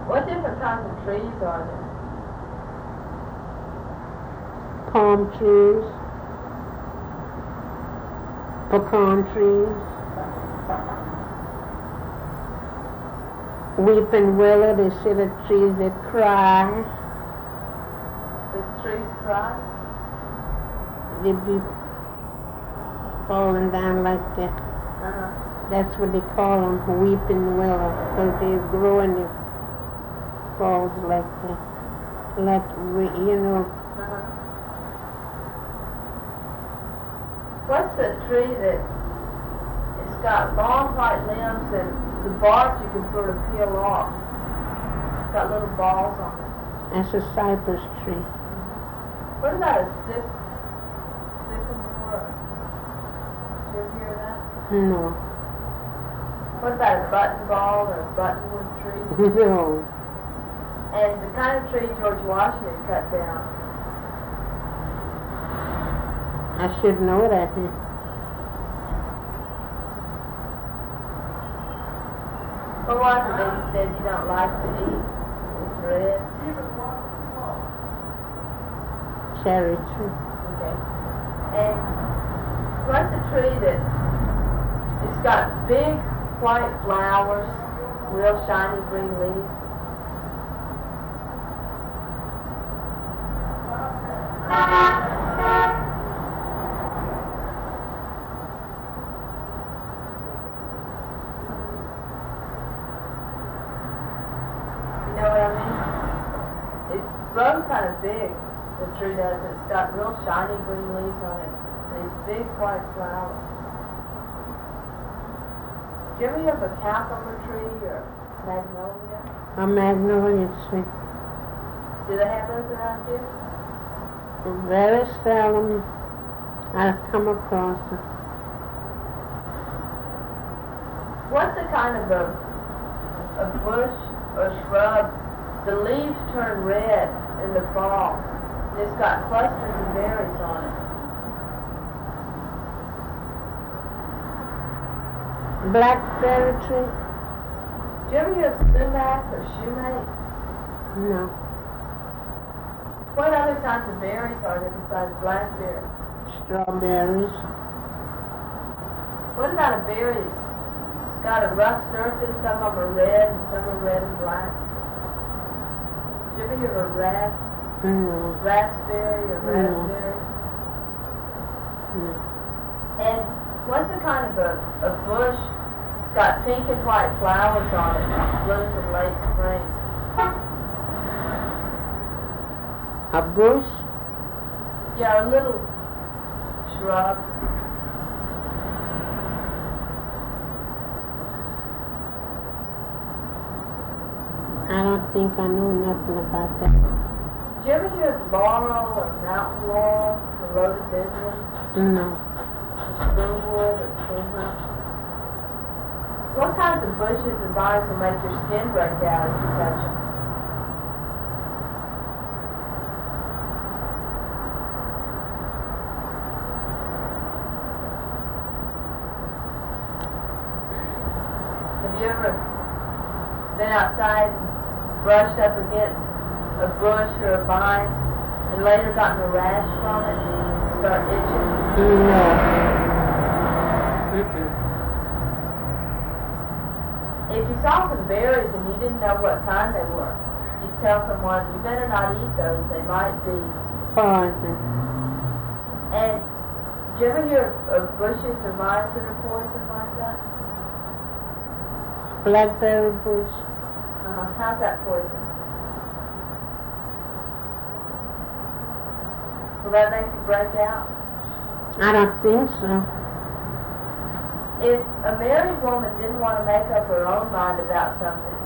What different kinds of trees are there? Palm trees, pecan trees, weeping willow. They say the trees that cry. The trees cry? They be falling down like that. Uh-huh. That's what they call them, weeping willow, because they grow and it falls like that. Like, Uh-huh. What's the tree that it's got long white limbs and the bark you can sort of peel off? It's got little balls on it. that's a cypress tree. What about a sycamore? Did you ever hear that? No. What about a buttonball or a buttonwood tree? No. And the kind of tree George Washington cut down? I should know that. What was it that you said you don't like to eat? It's red. Cherry tree. Okay. And what's a tree that it's got big white flowers, real shiny green leaves? You know what I mean? It grows kind of big, the tree does. It's got real shiny green leaves on it. These big white flowers. Do you ever hear of a cowcumber tree or magnolia? A magnolia tree. Do they have those around here? Very seldom I've come across it. What's a kind of a bush or shrub? The leaves turn red in the fall. It's got clusters of berries on it. Blackberry tree? Do you ever hear of sumac or shumate? No. What other kinds of berries are there besides blackberries? Strawberries. What about a berry? It's got a rough surface, some of them are red and some are red and black. Did you ever hear of a No. raspberry or raspberry? No. And what's a kind of a bush? It's got pink and white flowers on it. It blooms in late spring. A bush? Yeah, a little shrub. I don't think I know nothing about that. Did you ever hear of laurel or mountain laurel or rhododendron No. or spoonwood or spoonhunt? What kinds of bushes and vines will make your skin break out if you touch them? Have you ever been outside and brushed up against a bush or a vine and later gotten a rash from it and start itching? No. If you saw some berries and you didn't know what kind they were, you'd tell someone, you better not eat those, they might be. Poison. And do you ever hear of bushes or vines that are poison like that? Blackberry bush. How's that poison? Will that make you break out? I don't think so. If a married woman didn't want to make up her own mind about something,